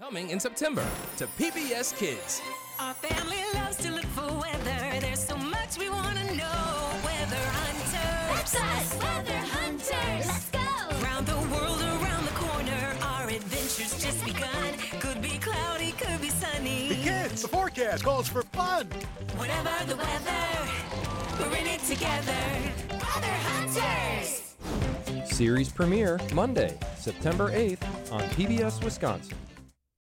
Coming in September to PBS Kids. Our family loves to look for weather. There's so much we want to know. Weather Hunters. That's us, Weather Hunters. Let's go. Around the world, around the corner. Our adventure's just begun. Could be cloudy, could be sunny. Hey kids, the forecast calls for fun. Whatever the weather, we're in it together. Weather Hunters. Series premiere Monday, September 8th on PBS Wisconsin.